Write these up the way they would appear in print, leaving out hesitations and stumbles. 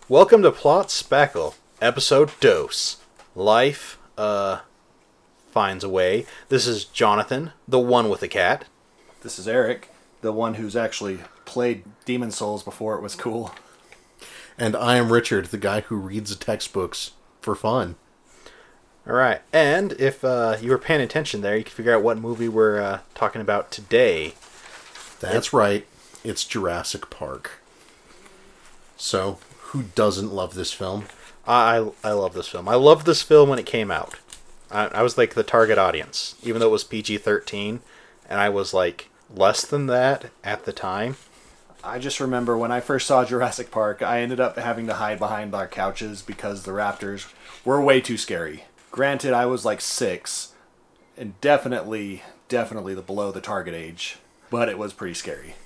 Welcome to Plot Speckle, episode Dose. Life, finds a way. This is Jonathan, the one with the cat. This is Eric, the one who's actually played Demon Souls before it was cool. And I am Richard, the guy who reads the textbooks for fun. Alright, and if you were paying attention there, you can figure out what movie we're talking about today. That's right, it's Jurassic Park. So, who doesn't love this film? I love this film. I loved this film when it came out. I was like the target audience, even though it was PG-13, and I was like less than that at the time. I just remember when I first saw Jurassic Park, I ended up having to hide behind our couches because the raptors were way too scary. Granted, I was like 6, and definitely the below the target age, but it was pretty scary.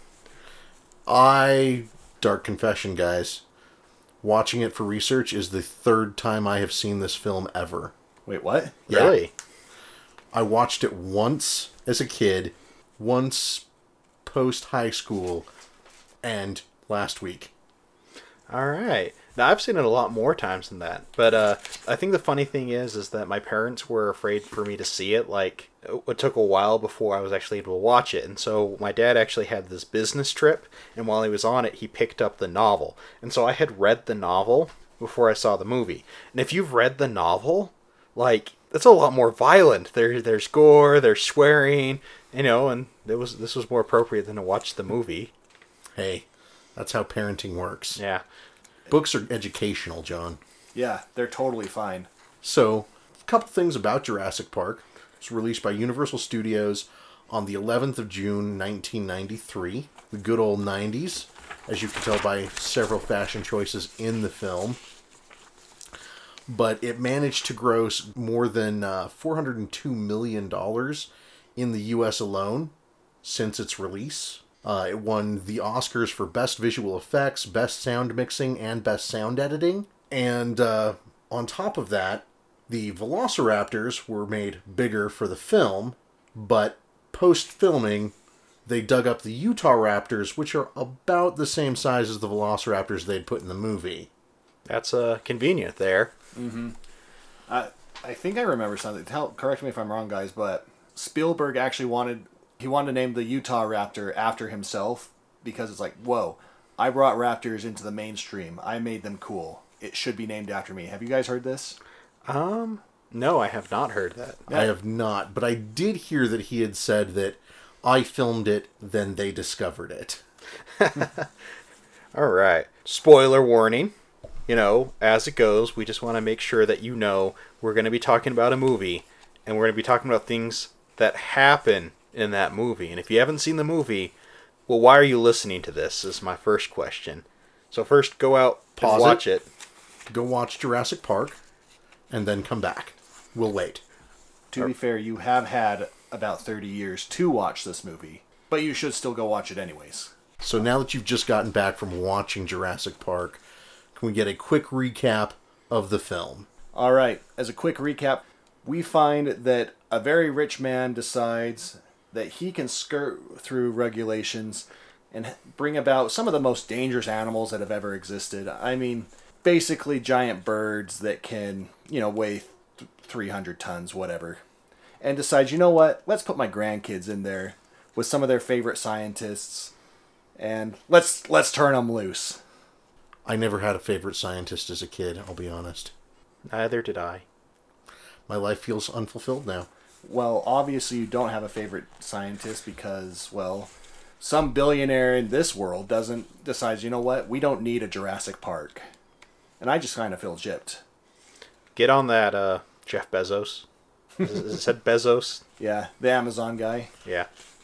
Dark confession, guys. Watching it for research is the third time I have seen this film ever. Wait, what? Yeah. Really? I watched it once as a kid, once post-high school, and last week. Alright. Now, I've seen it a lot more times than that. But I think the funny thing is that my parents were afraid for me to see it. Like, it took a while before I was actually able to watch it. And so my dad actually had this business trip, and while he was on it, he picked up the novel. And so I had read the novel before I saw the movie. And if you've read the novel, like, it's a lot more violent. There's gore, there's swearing, and this was more appropriate than to watch the movie. Hey, that's how parenting works. Yeah. Books are educational, John. Yeah, they're totally fine. So, a couple things about Jurassic Park. It was released by Universal Studios on the 11th of June, 1993. The good old 90s, as you can tell by several fashion choices in the film. But it managed to gross more than $402 million in the U.S. alone since its release. It won the Oscars for Best Visual Effects, Best Sound Mixing, and Best Sound Editing. And on top of that, the Velociraptors were made bigger for the film, but post-filming, they dug up the Utah Raptors, which are about the same size as the Velociraptors they'd put in the movie. That's convenient there. Mm-hmm. I think I remember something. Correct me if I'm wrong, guys, but Spielberg actually wanted to name the Utah Raptor after himself because it's like, whoa, I brought raptors into the mainstream. I made them cool. It should be named after me. Have you guys heard this? No, I have not heard that. I have not, but I did hear that he had said that I filmed it, then they discovered it. All right. Spoiler warning. As it goes, we just want to make sure that we're going to be talking about a movie, and we're going to be talking about things that happen in that movie. And if you haven't seen the movie, well, why are you listening to this is my first question. So first, go out, Pause watch it. Go watch Jurassic Park, and then come back. We'll wait. To be fair, you have had about 30 years to watch this movie, but you should still go watch it anyways. So now that you've just gotten back from watching Jurassic Park, can we get a quick recap of the film? All right, as a quick recap, we find that a very rich man decides that he can skirt through regulations and bring about some of the most dangerous animals that have ever existed. I mean, basically giant birds that can, weigh 300 tons, whatever. And decides, you know what, let's put my grandkids in there with some of their favorite scientists, and let's turn them loose. I never had a favorite scientist as a kid, I'll be honest. Neither did I. My life feels unfulfilled now. Well, obviously you don't have a favorite scientist because, well, some billionaire in this world decides, you know what, we don't need a Jurassic Park. And I just kind of feel gypped. Get on that, Jeff Bezos. Is it said Bezos? Yeah, the Amazon guy. Yeah.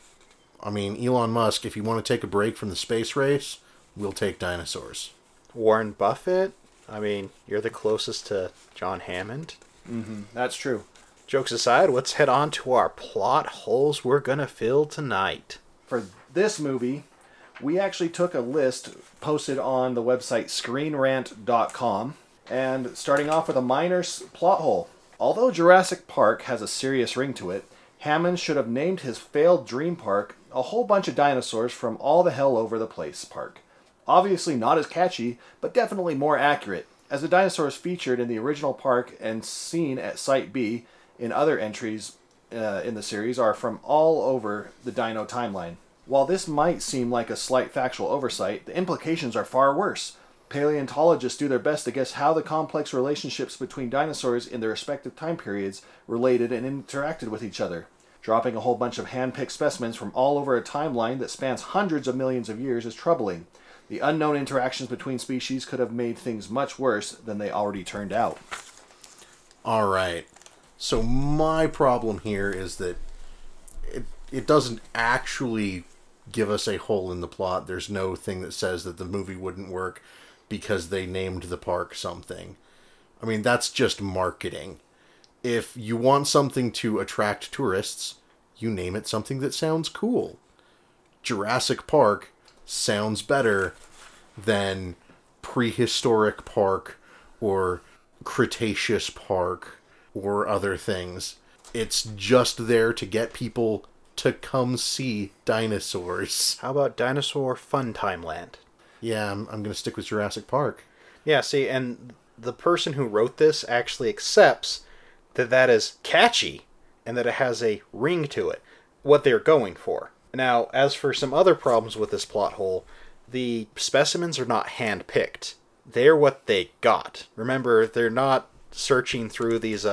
I mean, Elon Musk, if you want to take a break from the space race, we'll take dinosaurs. Warren Buffett? I mean, you're the closest to John Hammond. Mm-hmm, that's true. Jokes aside, let's head on to our plot holes we're gonna fill tonight. For this movie, we actually took a list posted on the website screenrant.com, and starting off with a minor plot hole. Although Jurassic Park has a serious ring to it, Hammond should have named his failed dream park a whole bunch of dinosaurs from all the hell over the place park. Obviously not as catchy, but definitely more accurate, as the dinosaurs featured in the original park and seen at Site B in other entries in the series are from all over the dino timeline. While this might seem like a slight factual oversight, the implications are far worse. Paleontologists do their best to guess how the complex relationships between dinosaurs in their respective time periods related and interacted with each other. Dropping a whole bunch of hand-picked specimens from all over a timeline that spans hundreds of millions of years is troubling. The unknown interactions between species could have made things much worse than they already turned out. All right. So my problem here is that it doesn't actually give us a hole in the plot. There's no thing that says that the movie wouldn't work because they named the park something. I mean, that's just marketing. If you want something to attract tourists, you name it something that sounds cool. Jurassic Park sounds better than Prehistoric Park or Cretaceous Park or other things. It's just there to get people to come see dinosaurs. How about Dinosaur Fun Time Land? Yeah, I'm going to stick with Jurassic Park. Yeah, see, and the person who wrote this actually accepts that that is catchy and that it has a ring to it, what they're going for. Now, as for some other problems with this plot hole, the specimens are not hand-picked. They're what they got. Remember, they're not searching through these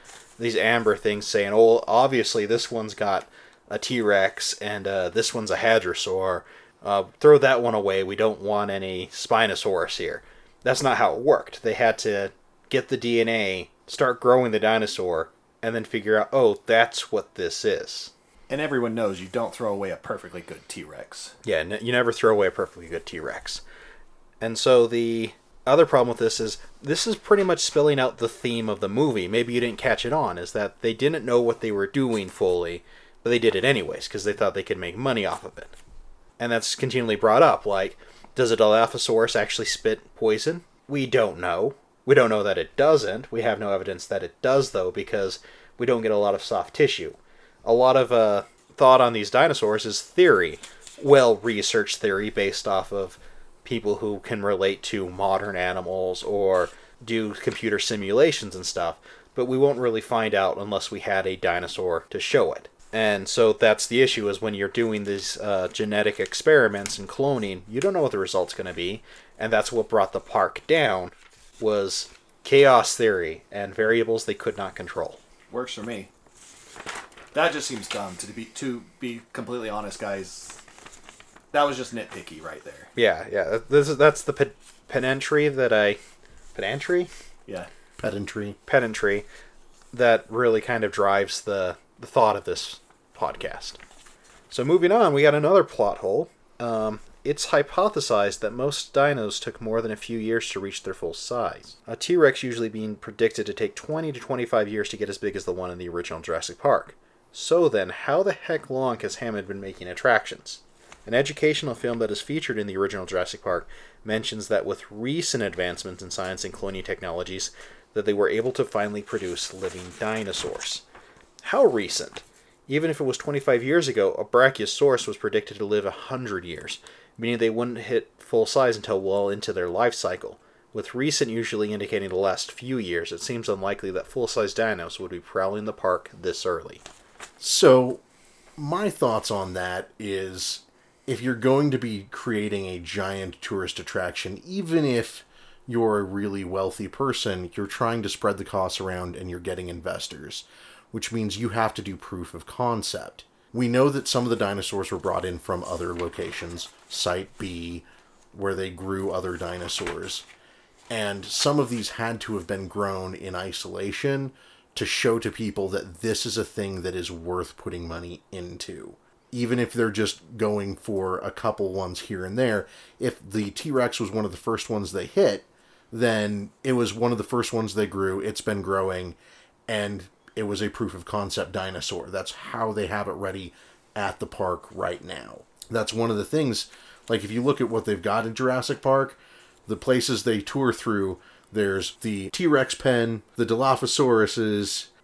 amber things saying, oh, obviously this one's got a T-Rex and this one's a Hadrosaur. Throw that one away. We don't want any Spinosaurus here. That's not how it worked. They had to get the DNA, start growing the dinosaur, and then figure out, oh, that's what this is. And everyone knows you don't throw away a perfectly good T-Rex. Yeah, you never throw away a perfectly good T-Rex. And so the other problem with this is pretty much spelling out the theme of the movie. Maybe you didn't catch it on, is that they didn't know what they were doing fully, but they did it anyways, because they thought they could make money off of it. And that's continually brought up, like, does a Dilophosaurus actually spit poison? We don't know. We don't know that it doesn't. We have no evidence that it does, though, because we don't get a lot of soft tissue. A lot of thought on these dinosaurs is theory. Well-researched theory based off of people who can relate to modern animals or do computer simulations and stuff. But we won't really find out unless we had a dinosaur to show it. And so that's the issue, is when you're doing these genetic experiments and cloning, you don't know what the result's going to be. And that's what brought the park down, was chaos theory and variables they could not control. Works for me. That just seems dumb, to be completely honest, guys. That was just nitpicky right there. Yeah. That's the pedantry that I... Pedantry? Yeah. Pedantry. That really kind of drives the thought of this podcast. So moving on, we got another plot hole. It's hypothesized that most dinos took more than a few years to reach their full size. A T-Rex usually being predicted to take 20 to 25 years to get as big as the one in the original Jurassic Park. So then, how the heck long has Hammond been making attractions? An educational film that is featured in the original Jurassic Park mentions that with recent advancements in science and cloning technologies, that they were able to finally produce living dinosaurs. How recent? Even if it was 25 years ago, a Brachiosaurus was predicted to live 100 years, meaning they wouldn't hit full size until well into their life cycle. With recent usually indicating the last few years, it seems unlikely that full-size dinos would be prowling the park this early. So, my thoughts on that is, if you're going to be creating a giant tourist attraction, even if you're a really wealthy person, you're trying to spread the costs around and you're getting investors, which means you have to do proof of concept. We know that some of the dinosaurs were brought in from other locations, Site B, where they grew other dinosaurs, and some of these had to have been grown in isolation to show to people that this is a thing that is worth putting money into. Even if they're just going for a couple ones here and there, if the T-Rex was one of the first ones they hit, then it was one of the first ones they grew, it's been growing, and it was a proof of concept dinosaur. That's how they have it ready at the park right now. That's one of the things, like if you look at what they've got in Jurassic Park, the places they tour through, there's the T-Rex pen, the Dilophosauruses,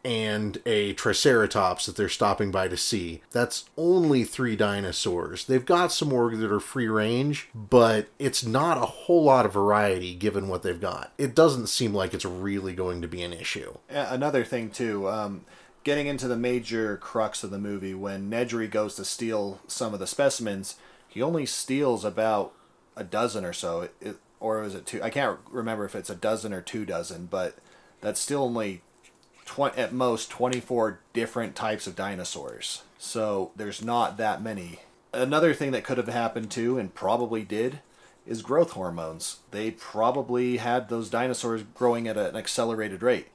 and a Triceratops that they're stopping by to see. That's only 3 dinosaurs. They've got some more that are free range, but it's not a whole lot of variety given what they've got. It doesn't seem like it's really going to be an issue. Another thing, too, getting into the major crux of the movie, when Nedry goes to steal some of the specimens, he only steals about a dozen or so. Or is it 2? I can't remember if it's a dozen or 2 dozen, but that's still only at most 24 different types of dinosaurs. So there's not that many. Another thing that could have happened too, and probably did, is growth hormones. They probably had those dinosaurs growing at an accelerated rate.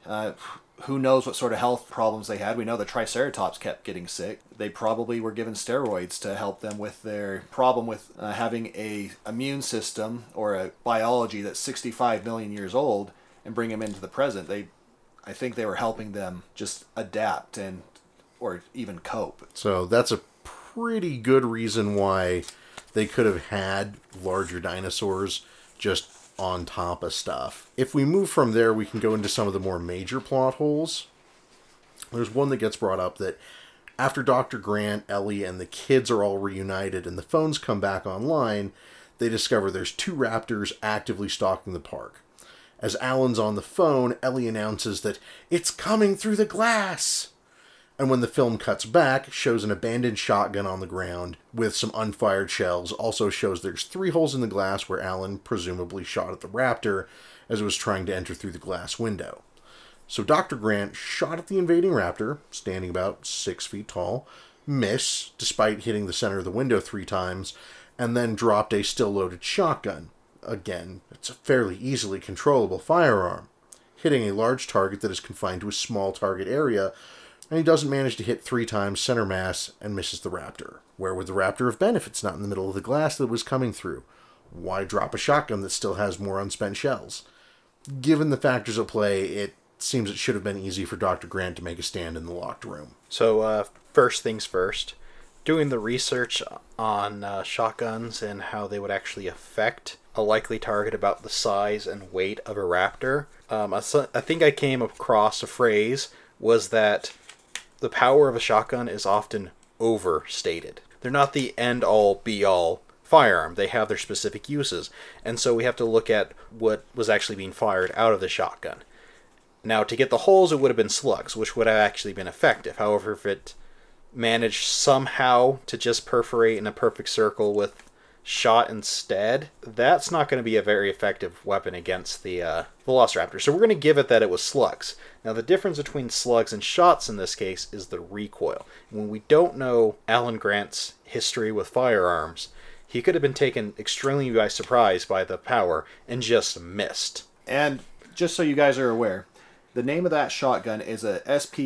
Who knows what sort of health problems they had. We know the Triceratops kept getting sick. They probably were given steroids to help them with their problem with having a immune system or a biology that's 65 million years old and bring them into the present. I think they were helping them just adapt or even cope. So that's a pretty good reason why they could have had larger dinosaurs just on top of stuff. If we move from there, we can go into some of the more major plot holes. There's one that gets brought up that after Dr. Grant, Ellie, and the kids are all reunited and the phones come back online, they discover there's 2 raptors actively stalking the park. As Alan's on the phone, Ellie announces that it's coming through the glass. And when the film cuts back, shows an abandoned shotgun on the ground with some unfired shells. Also shows there's 3 holes in the glass where Alan presumably shot at the raptor as it was trying to enter through the glass window. So Dr. Grant shot at the invading raptor, standing about 6 feet tall, missed despite hitting the center of the window 3 times, and then dropped a still-loaded shotgun. Again, it's a fairly easily controllable firearm, hitting a large target that is confined to a small target area, and he doesn't manage to hit 3 times center mass and misses the raptor. Where would the raptor have been if it's not in the middle of the glass that it was coming through? Why drop a shotgun that still has more unspent shells? Given the factors at play, it seems it should have been easy for Dr. Grant to make a stand in the locked room. So, first things first, doing the research on shotguns and how they would actually affect a likely target about the size and weight of a raptor, I think I came across a phrase was that the power of a shotgun is often overstated. They're not the end-all, be-all firearm. They have their specific uses. And so we have to look at what was actually being fired out of the shotgun. Now, to get the holes, it would have been slugs, which would have actually been effective. However, if it managed somehow to just perforate in a perfect circle with shot instead, that's not going to be a very effective weapon against the Velociraptor. So we're going to give it that it was slugs. Now, the difference between slugs and shots in this case is the recoil. When we don't know Alan Grant's history with firearms, he could have been taken extremely by surprise by the power and just missed. And just so you guys are aware, the name of that shotgun is a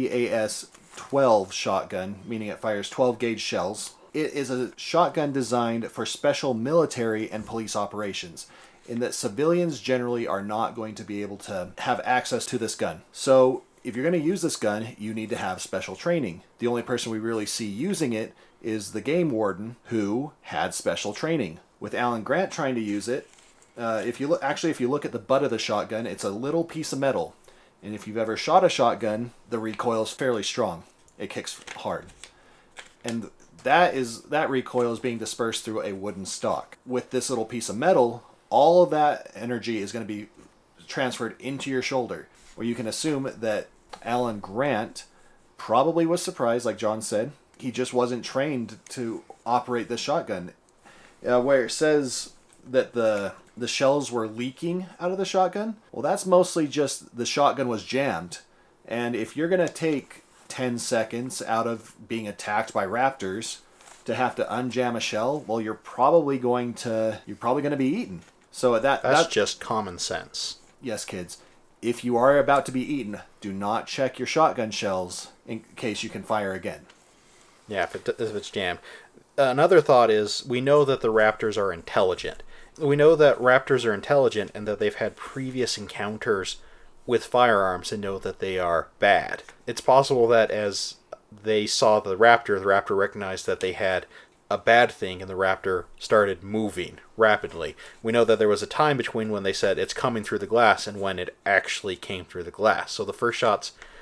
SPAS-12 shotgun, meaning it fires 12 gauge shells. It is a shotgun designed for special military and police operations, in that civilians generally are not going to be able to have access to this gun. So if you're going to use this gun, you need to have special training. The only person we really see using it is the game warden, who had special training. With Alan Grant trying to use it, if you look at the butt of the shotgun, it's a little piece of metal. And if you've ever shot a shotgun, the recoil is fairly strong. It kicks hard. And that recoil is being dispersed through a wooden stock. With this little piece of metal, all of that energy is going to be transferred into your shoulder, where you can assume that Alan Grant probably was surprised, like John said. He just wasn't trained to operate this shotgun. Where it says that the shells were leaking out of the shotgun, well, that's mostly just the shotgun was jammed. And if you're going to take 10 seconds out of being attacked by raptors to have to unjam a shell, well, you're probably going to be eaten. So that's just common sense. Yes, kids. If you are about to be eaten, do not check your shotgun shells in case you can fire again. Yeah, if it's jammed. Another thought is, we know that the raptors are intelligent. We know that raptors are intelligent and that they've had previous encounters with firearms and know that they are bad. It's possible that as they saw the raptor recognized that they had a bad thing and the raptor started moving rapidly. We know that there was a time between when they said it's coming through the glass and when it actually came through the glass. So the first shots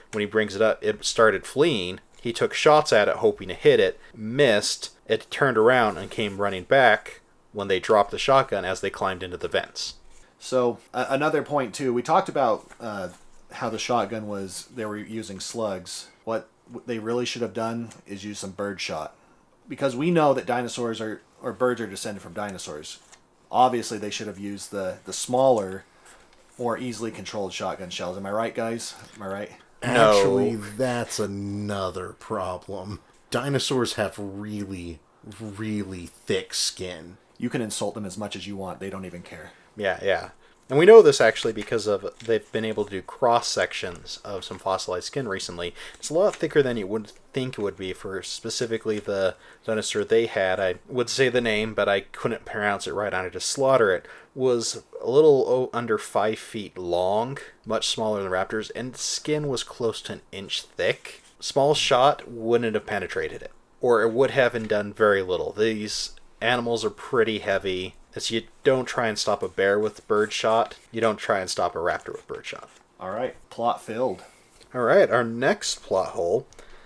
When he brings it up, it started fleeing. He took shots at it, hoping to hit it, missed. It turned around and came running back when they dropped the shotgun as they climbed into the vents. So another point too, we talked about how the shotgun they were using slugs. What they really should have done is use some bird shot, because we know that dinosaurs or birds are descended from dinosaurs. Obviously, they should have used the smaller, more easily controlled shotgun shells. Am I right, guys? Am I right? Actually, that's another problem. Dinosaurs have really, really thick skin. You can insult them as much as you want. They don't even care. Yeah. And we know this actually because they've been able to do cross sections of some fossilized skin recently. It's a lot thicker than you would think it would be for specifically the dinosaur they had. I would say the name, but I couldn't pronounce it right. I had to slaughter it. Was a little under 5 feet long, much smaller than raptors, and skin was close to an inch thick. Small shot wouldn't have penetrated it, or it would have and done very little. These animals are pretty heavy. As you don't try and stop a bear with bird shot, you don't try and stop a raptor with bird shot. All right, plot filled. All right, our next plot hole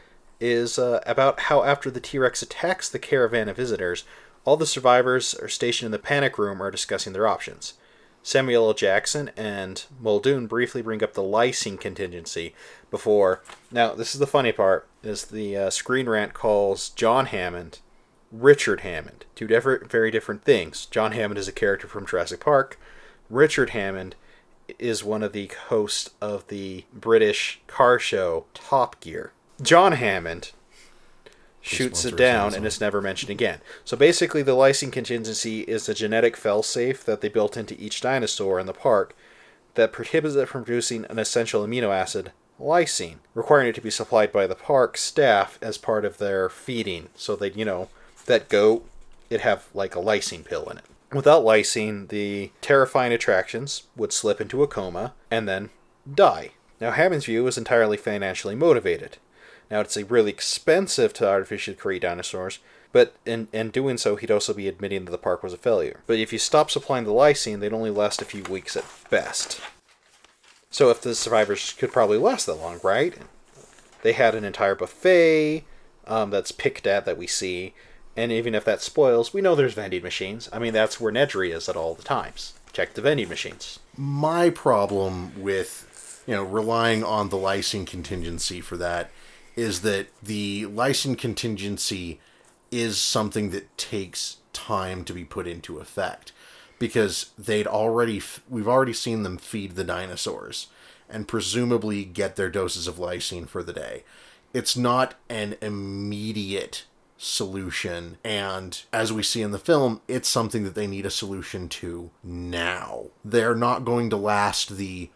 is about how after the T-Rex attacks the caravan of visitors, all the survivors are stationed in the panic room are discussing their options. Samuel L. Jackson and Muldoon briefly bring up the lysine contingency before... Now, this is the funny part, is the Screen Rant calls John Hammond Richard Hammond. Two very different things. John Hammond is a character from Jurassic Park. Richard Hammond is one of the hosts of the British car show Top Gear. John Hammond shoots it down and it's never mentioned again. So basically the lysine contingency is a genetic failsafe that they built into each dinosaur in the park that prohibits it from producing an essential amino acid, lysine, requiring it to be supplied by the park staff as part of their feeding. So they, that goat, it'd have like a lysine pill in it. Without lysine, the terrifying attractions would slip into a coma and then die. Now, Hammond's view is entirely financially motivated. Now, it's really expensive to artificially create dinosaurs, but in doing so, he'd also be admitting that the park was a failure. But if you stop supplying the lysine, they'd only last a few weeks at best. So if the survivors could probably last that long, right? They had an entire buffet that's picked at that we see. And even if that spoils, we know there's vending machines. I mean, that's where Nedry is at all the times. Check the vending machines. My problem with, relying on the lysine contingency for that is that the lysine contingency is something that takes time to be put into effect. Because we've already seen them feed the dinosaurs and presumably get their doses of lysine for the day. It's not an immediate solution, and as we see in the film, it's something that they need a solution to now. They're not going to last the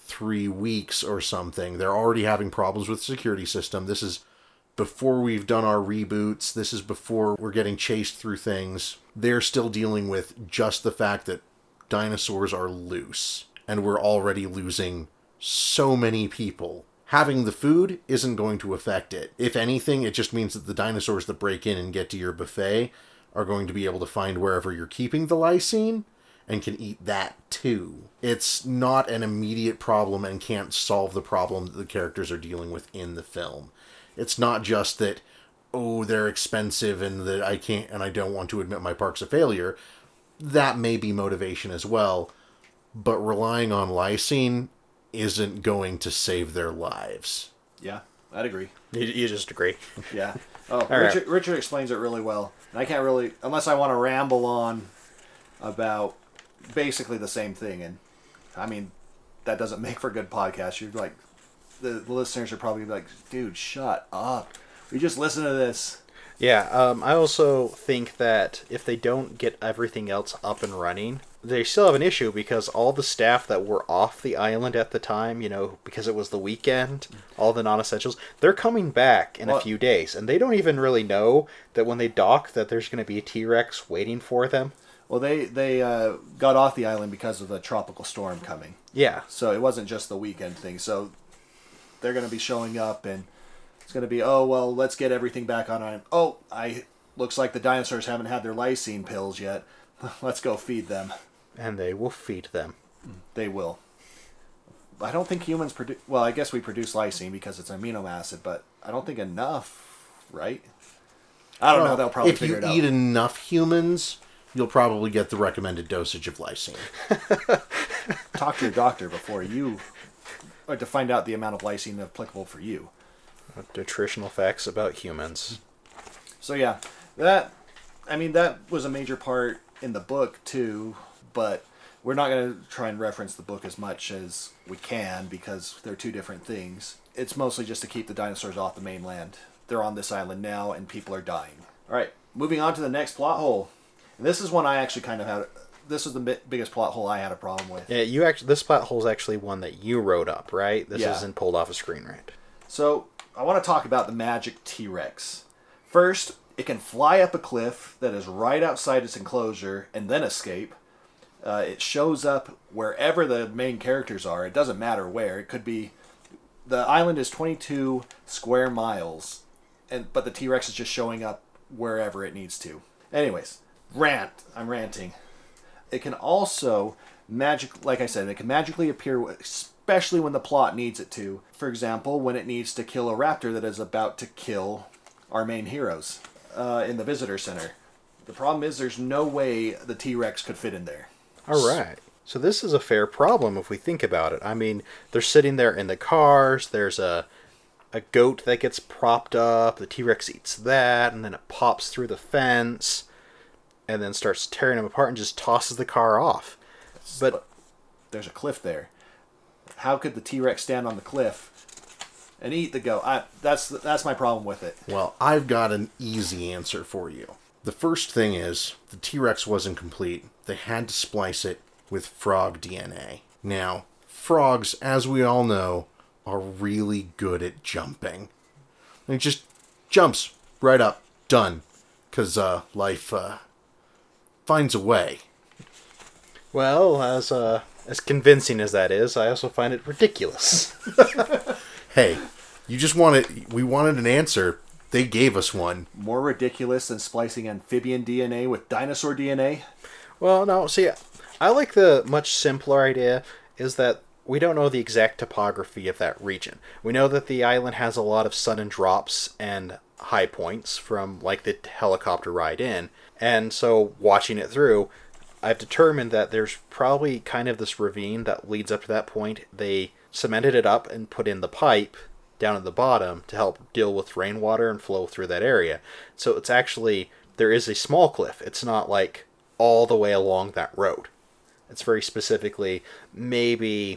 3 weeks or something. They're already having problems with the security system. This is before we've done our reboots. This is before we're getting chased through things. They're still dealing with just the fact that dinosaurs are loose, and we're already losing so many people. Having the food isn't going to affect it. If anything, it just means that the dinosaurs that break in and get to your buffet are going to be able to find wherever you're keeping the lysine and can eat that too. It's not an immediate problem and can't solve the problem that the characters are dealing with in the film. It's not just that, they're expensive and that I can't and I don't want to admit my park's a failure. That may be motivation as well, but relying on lysine isn't going to save their lives. Yeah, I'd agree. You just agree. Yeah. Oh, Right. Richard explains it really well. And I can't really, unless I want to ramble on about basically the same thing. And, I mean, that doesn't make for a good podcast. You're like, the listeners are probably like, dude, shut up. We just listen to this. Yeah, I also think that if they don't get everything else up and running, they still have an issue because all the staff that were off the island at the time, because it was the weekend, all the non-essentials, they're coming back in a few days. And they don't even really know that when they dock that there's going to be a T-Rex waiting for them. Well, they got off the island because of a tropical storm coming. Yeah. So it wasn't just the weekend thing. So they're going to be showing up and it's going to be, let's get everything back on island. Looks like the dinosaurs haven't had their lysine pills yet. Let's go feed them. And they will feed them. They will. I don't think humans produce. Well, I guess we produce lysine because it's an amino acid, but I don't think enough, right? I don't know. They'll probably figure it out. If you eat enough humans, you'll probably get the recommended dosage of lysine. Talk to your doctor before you, or to find out the amount of lysine applicable for you. Nutritional facts about humans. So yeah, that was a major part in the book too, but we're not going to try and reference the book as much as we can because they're two different things. It's mostly just to keep the dinosaurs off the mainland. They're on this island now and people are dying. All right, moving on to the next plot hole. And this is one I actually kind of had. This was the biggest plot hole I had a problem with. Yeah, this plot hole is actually one that you wrote up, right? This Yeah. isn't pulled off a screen rant. So I want to talk about the magic T-Rex. First, it can fly up a cliff that is right outside its enclosure and then escape. It shows up wherever the main characters are. It doesn't matter where. It could be... The island is 22 square miles, but the T-Rex is just showing up wherever it needs to. Anyways, I'm ranting. It can also like I said, it can magically appear, especially when the plot needs it to. For example, when it needs to kill a raptor that is about to kill our main heroes in the visitor center. The problem is there's no way the T-Rex could fit in there. All right. So this is a fair problem if we think about it. I mean, they're sitting there in the cars. There's a goat that gets propped up. The T-Rex eats that, and then it pops through the fence, and then starts tearing them apart and just tosses the car off. But there's a cliff there. How could the T-Rex stand on the cliff and eat the goat? That's my problem with it. Well, I've got an easy answer for you. The first thing is, the T-Rex wasn't complete. They had to splice it with frog DNA. Now, frogs, as we all know, are really good at jumping. It just jumps right up, done. Because life finds a way. well, as convincing as that is, I also find it ridiculous. Hey, we wanted an answer. They gave us one. More ridiculous than splicing amphibian DNA with dinosaur DNA? Well, no, see, I like the much simpler idea is that we don't know the exact topography of that region. We know that the island has a lot of sudden drops and high points from, like, the helicopter ride in. And so, watching it through, I've determined that there's probably kind of this ravine that leads up to that point. They cemented it up and put in the pipe down at the bottom to help deal with rainwater and flow through that area. So it's actually, there is a small cliff. It's not like all the way along that road. It's very specifically maybe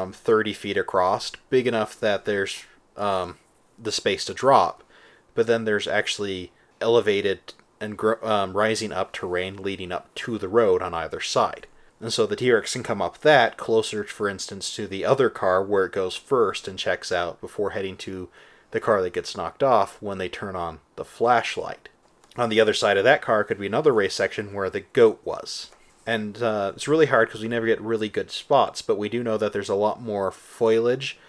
30 feet across, big enough that there's the space to drop. But then there's actually elevated and rising up terrain leading up to the road on either side. And so the T-Rex can come up that, closer, for instance, to the other car where it goes first and checks out before heading to the car that gets knocked off when they turn on the flashlight. On the other side of that car could be another race section where the goat was. And it's really hard because we never get really good spots, but we do know that there's a lot more foliage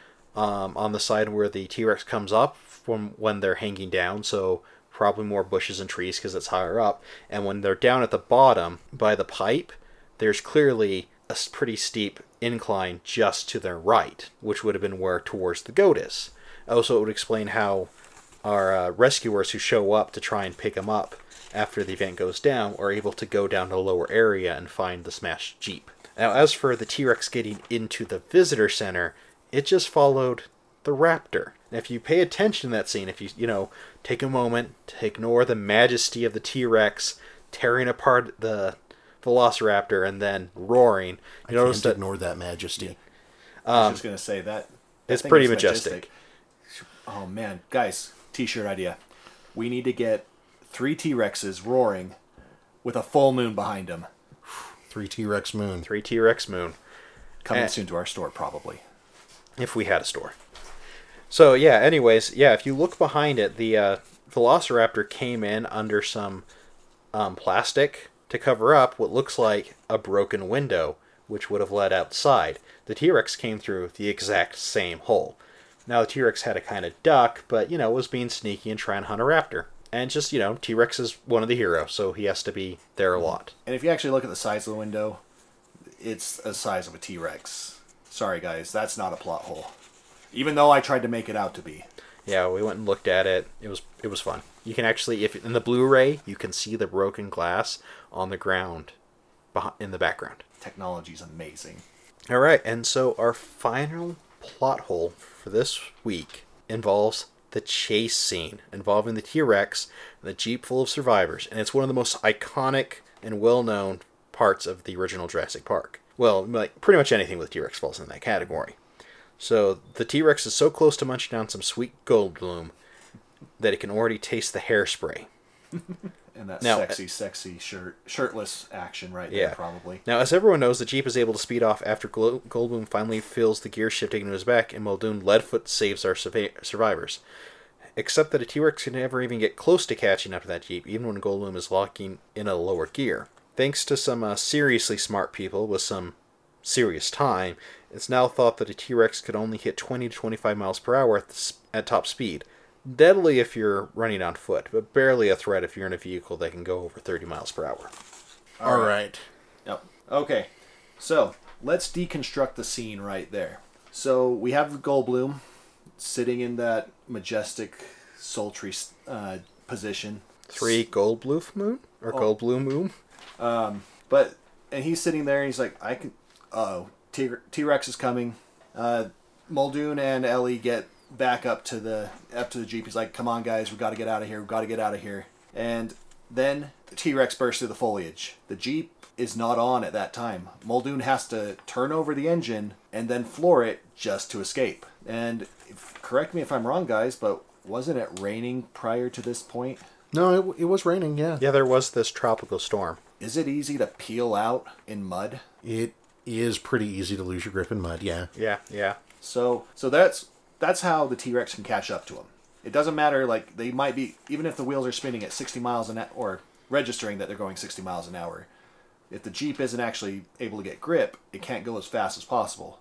on the side where the T-Rex comes up from when they're hanging down, so probably more bushes and trees because it's higher up. And when they're down at the bottom by the pipe, there's clearly a pretty steep incline just to their right, which would have been where towards the goat is. Also, it would explain how our rescuers who show up to try and pick them up after the event goes down are able to go down to the lower area and find the smashed Jeep. Now, as for the T-Rex getting into the visitor center, it just followed the raptor. And if you pay attention to that scene, if you take a moment to ignore the majesty of the T-Rex tearing apart the Velociraptor and then roaring, I can't ignore that majesty. I was just going to say that. It's pretty majestic. Oh man, guys, t-shirt idea. We need to get 3 T-Rexes roaring with a full moon behind them. 3 T-Rex moon. 3 T-Rex moon. Coming soon to our store, probably. If we had a store. So, anyways, if you look behind it, the Velociraptor came in under some plastic to cover up what looks like a broken window, which would have led outside. The T-Rex came through the exact same hole. Now, the T-Rex had to kind of duck, but, was being sneaky and trying to hunt a raptor. And just, T-Rex is one of the heroes, so he has to be there a lot. And if you actually look at the size of the window, it's the size of a T-Rex. Sorry, guys, that's not a plot hole. Even though I tried to make it out to be. Yeah, we went and looked at it. It was fun. You can actually, if in the Blu-ray, you can see the broken glass on the ground in the background. Technology's amazing. All right, and so our final plot hole for this week involves the chase scene involving the T-Rex and the Jeep full of survivors, and it's one of the most iconic and well-known parts of the original Jurassic Park. Well, like pretty much anything with T-Rex falls in that category. So the T-Rex is so close to munching down some sweet Goldblum that it can already taste the hairspray. And that Now, sexy shirtless action right there, probably. Now, as everyone knows, the Jeep is able to speed off after Goldblum finally feels the gear shifting into his back, and Muldoon Leadfoot saves our survivors. Except that a T-Rex can never even get close to catching up to that Jeep, even when Goldblum is locking in a lower gear. Thanks to some seriously smart people with some serious time, it's now thought that a T-Rex could only hit 20 to 25 miles per hour at top speed. Deadly if you're running on foot, but barely a threat if you're in a vehicle that can go over 30 miles per hour. All right. Yep. Okay. So, let's deconstruct the scene right there. So, we have Goldblum sitting in that majestic, sultry position. 3 Goldblum moon? Or Goldblum moon? And he's sitting there and he's like, T-Rex is coming. Muldoon and Ellie get back up to the Jeep. He's like, come on guys, we got to get out of here. And then the T-Rex bursts through the foliage. The Jeep is not on at that time. Muldoon has to turn over the engine and then floor it just to escape. And correct me if I'm wrong, guys, but wasn't it raining prior to this point? No, it was raining, yeah. Yeah, there was this tropical storm. Is it easy to peel out in mud? It is pretty easy to lose your grip in mud, yeah. Yeah. So that's how the T-Rex can catch up to him. It doesn't matter, like, they might be, even if the wheels are spinning at 60 miles an hour, or registering that they're going 60 miles an hour, if the Jeep isn't actually able to get grip, it can't go as fast as possible.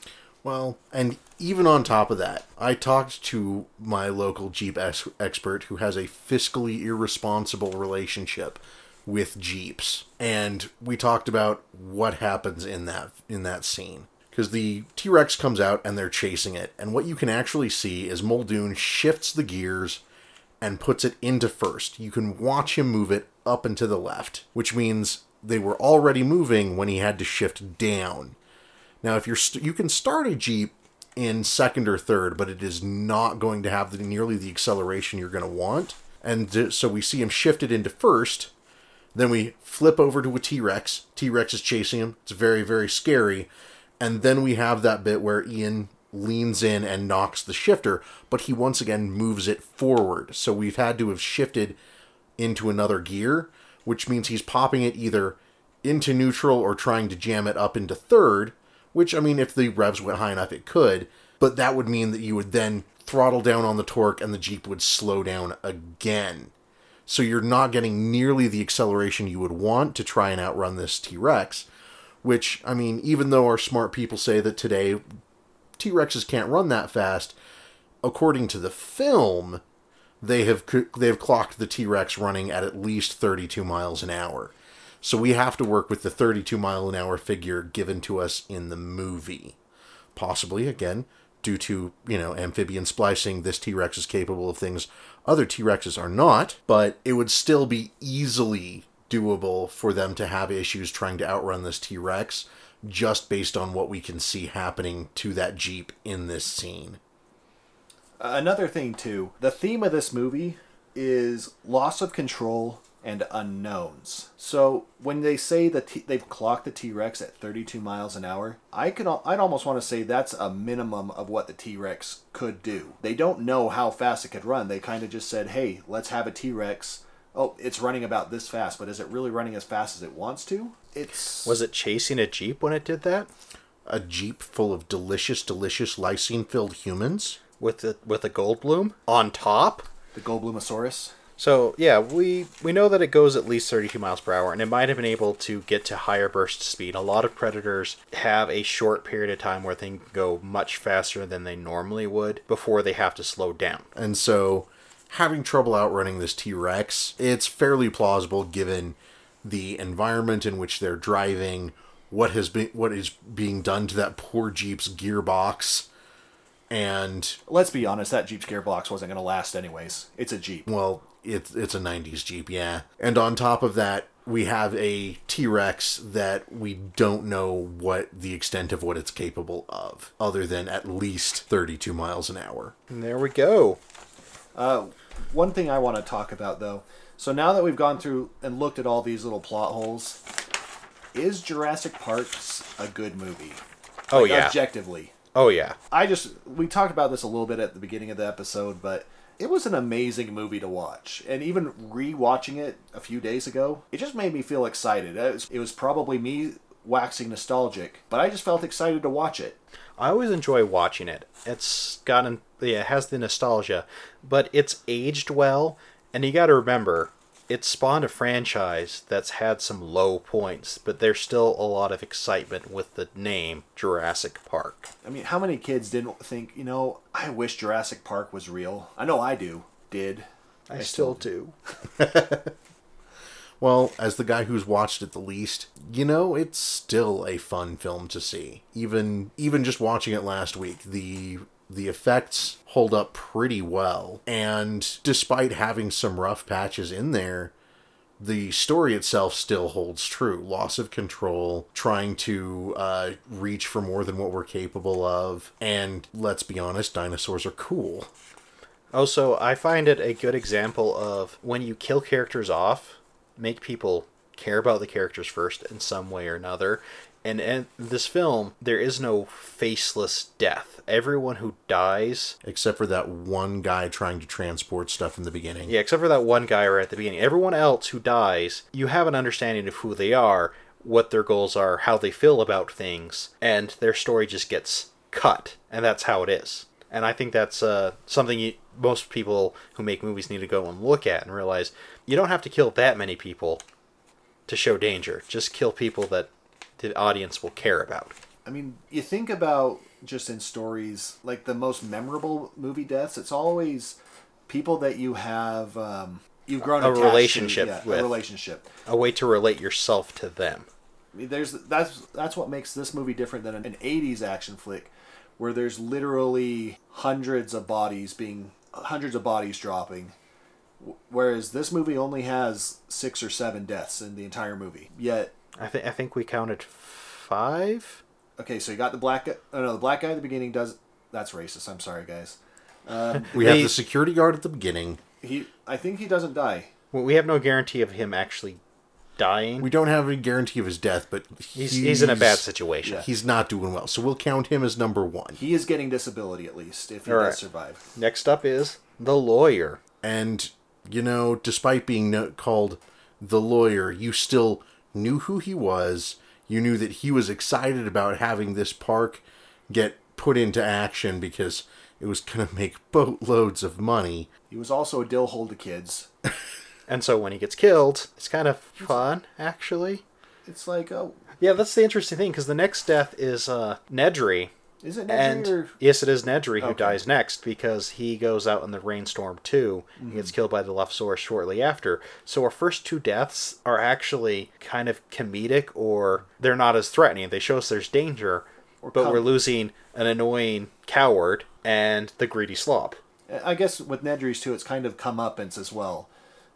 Well, and even on top of that, I talked to my local Jeep expert who has a fiscally irresponsible relationship with Jeeps, and we talked about what happens in that scene. Because the T-Rex comes out and they're chasing it, and what you can actually see is Muldoon shifts the gears and puts it into first. You can watch him move it up and to the left, which means they were already moving when he had to shift down. Now, if you can start a Jeep in second or third, but it is not going to have nearly the acceleration you're going to want. And so we see him shifted into first. Then we flip over to a T-Rex. T-Rex is chasing him. It's very, very scary. And then we have that bit where Ian leans in and knocks the shifter, but he once again moves it forward. So we've had to have shifted into another gear, which means he's popping it either into neutral or trying to jam it up into third, which, I mean, if the revs went high enough, it could, but that would mean that you would then throttle down on the torque and the Jeep would slow down again. So you're not getting nearly the acceleration you would want to try and outrun this T-Rex, which, I mean, even though our smart people say that today T-Rexes can't run that fast, according to the film, they've clocked the T-Rex running at least 32 miles an hour. So we have to work with the 32 mile an hour figure given to us in the movie. Possibly, again, due to, amphibian splicing, this T-Rex is capable of things other T-Rexes are not, but it would still be easily doable for them to have issues trying to outrun this T-Rex just based on what we can see happening to that Jeep in this scene. Another thing, too, the theme of this movie is loss of control and unknowns. So when they say that they've clocked the T-Rex at 32 miles an hour, I'd almost want to say that's a minimum of what the T-Rex could do. They don't know how fast it could run. They kind of just said, hey, let's have a T-Rex. Oh, it's running about this fast, but is it really running as fast as it wants to? Was it chasing a Jeep when it did that? A Jeep full of delicious, delicious lysine-filled humans? With a Goldblum on top? The Goldblumosaurus? So, yeah, we know that it goes at least 32 miles per hour, and it might have been able to get to higher burst speed. A lot of Predators have a short period of time where they can go much faster than they normally would before they have to slow down. And so, having trouble outrunning this T-Rex, it's fairly plausible given the environment in which they're driving, what is being done to that poor Jeep's gearbox. And let's be honest, that Jeep's gearbox wasn't going to last anyways. It's a Jeep. well, it's a 90s Jeep, yeah. And on top of that, we have a T-Rex that we don't know what the extent of what it's capable of, other than at least 32 miles an hour. And there we go. One thing I want to talk about, though. So now that we've gone through and looked at all these little plot holes, is Jurassic Park a good movie? Oh, yeah. Objectively. Oh, yeah. We talked about this a little bit at the beginning of the episode, but it was an amazing movie to watch. And even re-watching it a few days ago, it just made me feel excited. It was probably me waxing nostalgic, but I just felt excited to watch it. I always enjoy watching it. It has the nostalgia, but it's aged well, and you gotta remember, it spawned a franchise that's had some low points, but there's still a lot of excitement with the name Jurassic Park. I mean, how many kids didn't think, I wish Jurassic Park was real? I know I did. I still do. Well, as the guy who's watched it the least, it's still a fun film to see. Even just watching it last week, the effects hold up pretty well. And despite having some rough patches in there, the story itself still holds true. Loss of control, trying to reach for more than what we're capable of. And let's be honest, dinosaurs are cool. Also, I find it a good example of when you kill characters off, make people care about the characters first in some way or another. And in this film, there is no faceless death. Everyone who dies... Except for that one guy trying to transport stuff in the beginning. Yeah, except for that one guy right at the beginning. Everyone else who dies, you have an understanding of who they are, what their goals are, how they feel about things, and their story just gets cut. And that's how it is. And I think that's something most people who make movies need to go and look at and realize you don't have to kill that many people to show danger. Just kill people that the audience will care about. I mean, you think about just in stories, like the most memorable movie deaths, it's always people that you have, you've grown a attached relationship to, with. a relationship. A way to relate yourself to them. I mean, that's what makes this movie different than an 80s action flick, where there's literally hundreds of bodies dropping. Whereas this movie only has 6 or 7 deaths in the entire movie. Yet I think we counted 5. Okay, so you got the black guy. Oh no, the black guy at the beginning does. That's racist. I'm sorry, guys. We have the security guard at the beginning. I think he doesn't die. Well, we have no guarantee of him actually dying. We don't have any guarantee of his death, but he's in a bad situation. Yeah. He's not doing well, so we'll count him as number 1. He is getting disability at least if he All does right. survive. Next up is the lawyer. And, despite being called the lawyer, you still knew who he was. You knew that he was excited about having this park get put into action because it was going to make boatloads of money. He was also a dill hole to kids. And so when he gets killed, it's kind of fun, actually. It's like, oh, Yeah, that's the interesting thing, because the next death is Nedry. is it And Nedry or... yes, it is Nedry who Okay. dies next, because he goes out in the rainstorm too. He gets killed by the Lufsaurus shortly after. So our first 2 deaths are actually kind of comedic, or they're not as threatening. They show us there's danger, but we're losing an annoying coward and the greedy slob. I guess with Nedry's too, it's kind of comeuppance as well.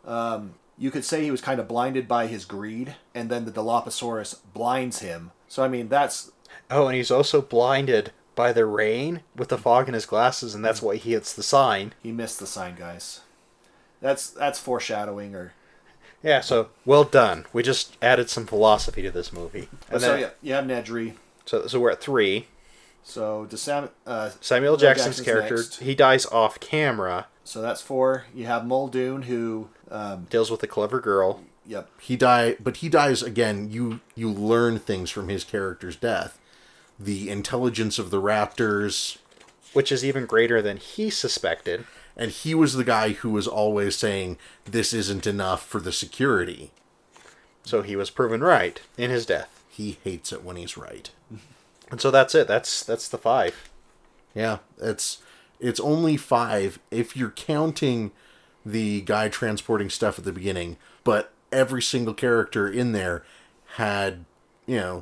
You could say he was kind of blinded by his greed, and then the Dilophosaurus blinds him. So, I mean, that's... Oh, and he's also blinded by the rain with the fog in his glasses, and that's why he hits the sign. He missed the sign, guys. That's foreshadowing, or... Yeah, so, well done. We just added some philosophy to this movie. And So, then, yeah, you have Nedry. so we're at 3. So, Samuel Jackson's Jackson's character, next. he dies off camera, So that's 4. You have Muldoon, who... deals with a clever girl. Yep. He dies again. You learn things from his character's death. The intelligence of the raptors, Which is even greater than he suspected. and he was the guy who was always saying this isn't enough for the security. So he was proven right in his death. He hates it when he's right. And so that's it. That's the 5. Yeah, it's only 5 if you're counting the guy transporting stuff at the beginning, but every single character in there had,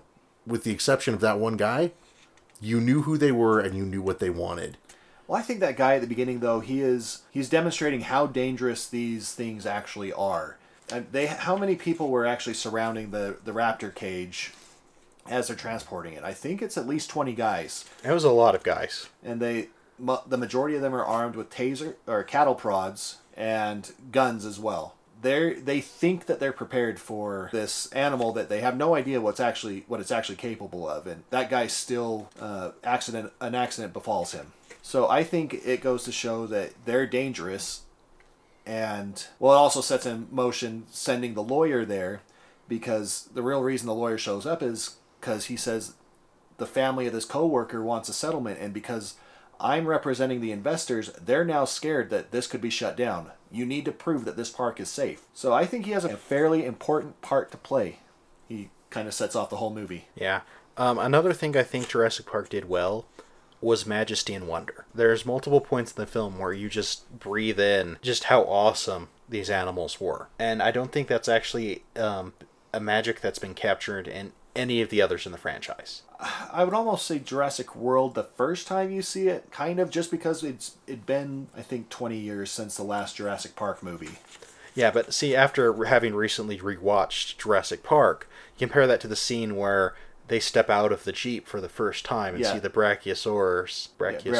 with the exception of that one guy, you knew who they were and you knew what they wanted. Well, I think that guy at the beginning, though, he's demonstrating how dangerous these things actually are. And how many people were actually surrounding the raptor cage as they're transporting it? I think it's at least 20 guys. It was a lot of guys. And the majority of them are armed with taser or cattle prods and guns as well. They think that they're prepared for this animal that they have no idea what it's actually capable of, and that guy still an accident befalls him. So I think it goes to show that they're dangerous, and well, it also sets in motion sending the lawyer there, because the real reason the lawyer shows up is because he says the family of this coworker wants a settlement, and because I'm representing the investors, they're now scared that this could be shut down. You need to prove that this park is safe. So I think he has a fairly important part to play. He kind of sets off the whole movie. Yeah. Another thing I think Jurassic Park did well was majesty and wonder. There's multiple points in the film where you just breathe in just how awesome these animals were. And I don't think that's actually a magic that's been captured in any of the others in the franchise. I would almost say Jurassic World the first time you see it, kind of, just because it'd been, I think, 20 years since the last Jurassic Park movie. Yeah, but see, after having recently rewatched Jurassic Park, compare that to the scene where they step out of the Jeep for the first time and see the Brachiosaurus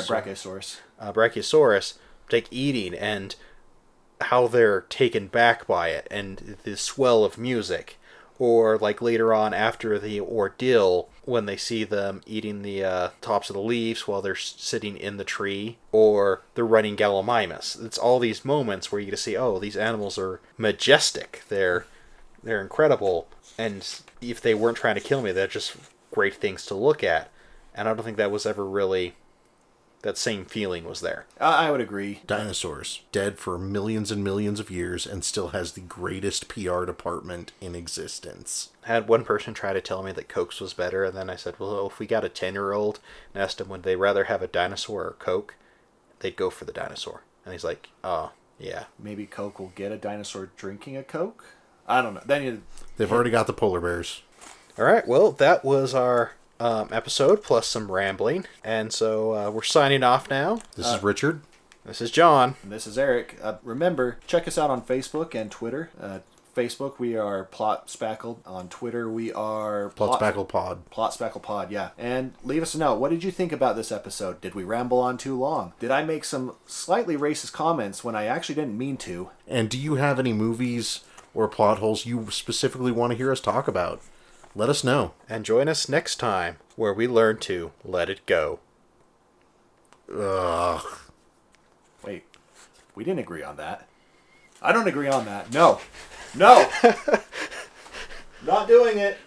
take eating, and how they're taken back by it, and the swell of music. Or like later on after the ordeal, when they see them eating the tops of the leaves while they're sitting in the tree, or they're running Gallimimus. It's all these moments where you get to see, oh, these animals are majestic. They're incredible. And if they weren't trying to kill me, they're just great things to look at. And I don't think that was ever really... that same feeling was there. I would agree. Dinosaurs, dead for millions and millions of years and still has the greatest PR department in existence. I had one person try to tell me that Cokes was better, and then I said, well, if we got a 10-year-old and asked him would they rather have a dinosaur or Coke, they'd go for the dinosaur. And he's like, oh, yeah. Maybe Coke will get a dinosaur drinking a Coke? I don't know. They've already got the polar bears. All right, well, that was our... episode plus some rambling, and so we're signing off now. This is Richard. This is John. And this is Eric. Remember, check us out on Facebook and Twitter. Facebook, we are Plot Spackled. On Twitter, we are Plot Spackled Pod. Plot Spackled Pod, yeah. And leave us a note. What did you think about this episode? Did we ramble on too long? Did I make some slightly racist comments when I actually didn't mean to? And do you have any movies or plot holes you specifically want to hear us talk about? Let us know. And join us next time where we learn to let it go. Ugh. Wait, we didn't agree on that. I don't agree on that. No. No! Not doing it.